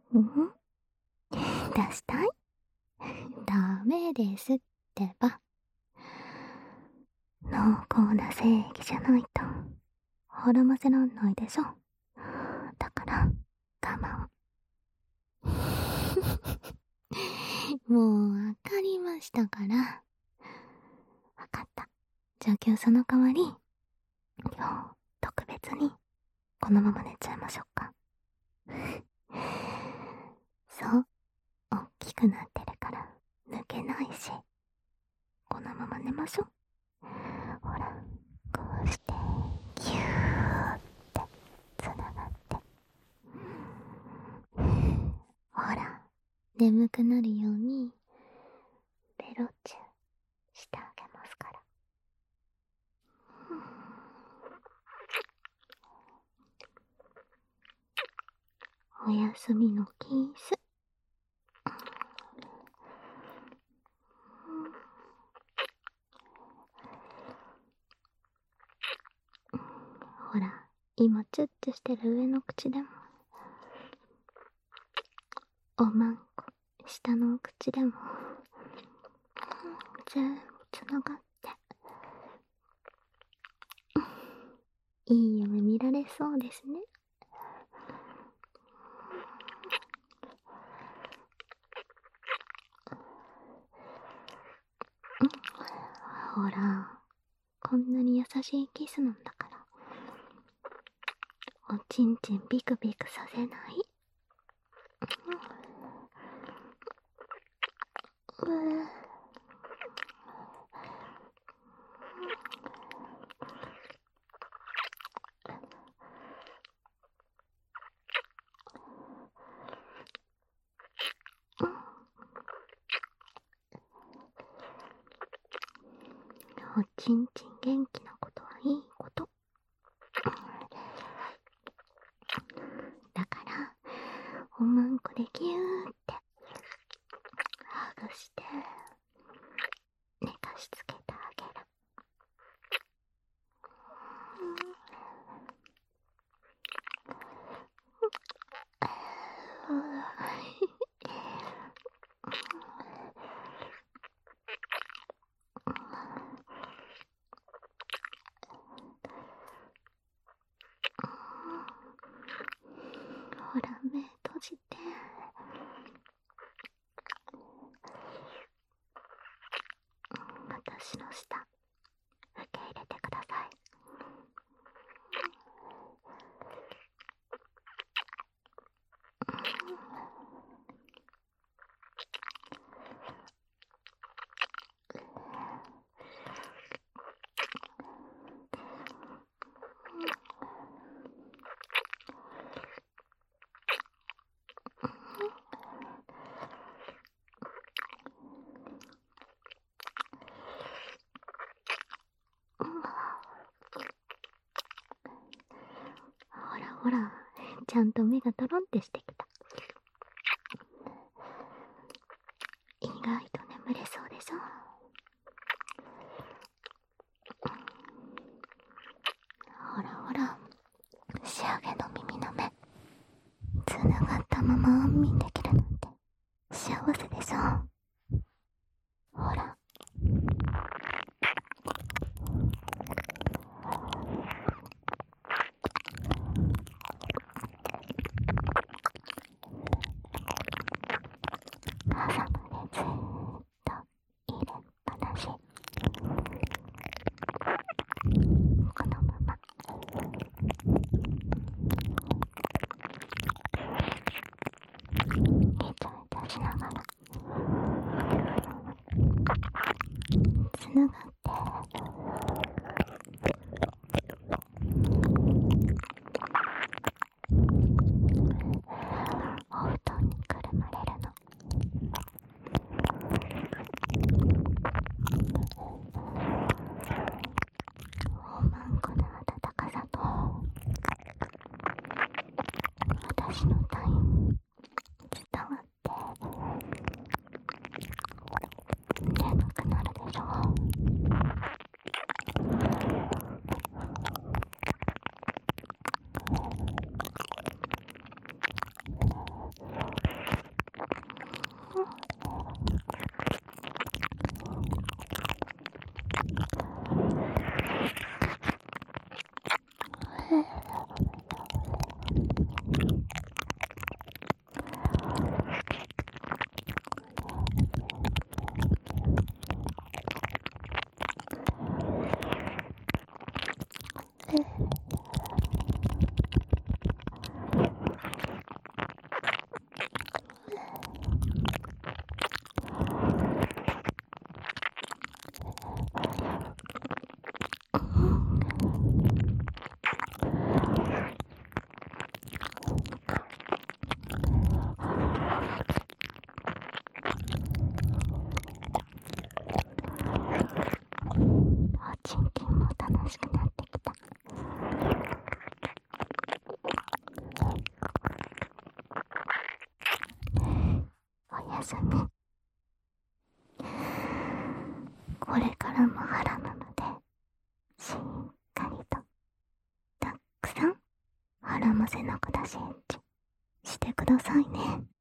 うん？出したい？ダメですってば。濃厚な正義じゃないと孕ませらんないでしょ。だから我慢。もうわかりましたから。わかった。じゃあ今日その代わり、今日特別にこのまま寝ちゃいましょうか。そう、おっきくなってるから抜けないし、このまま寝ましょう。ほら、こうしてギューってつながって、ほら、眠くなるようにベロチューしてあげますから。おやすみのキス。ほら、今チュッチュしてる上の口でも、おまんこ下のお口でも、全部つながって、いい夢見られそうですね。ほら、こんなに優しいキスなんだから、おちんちんビクビクさせない？おちんちん元気なことはいいこと。だからおまんこでギューってハグして寝かしつけてあげる。ほら、目閉じて。私の舌受け入れてください。ほらほら、ちゃんと目がトロンってしてきた。意外と眠れそうでしょ。ほらほら、仕上げの耳の目つながったまま安眠できるなんて幸せでしょ。ほら、朝までずーっと入れっぱなし。このままイチャイチャしながらつながって、お布団にくるまれるの。おまんこの温かさと私の体温伝わって眠くなるでしょ。 やすみ。これからも腹なので、しっかりと、たくさん腹ませなくだしんちしてくださいね。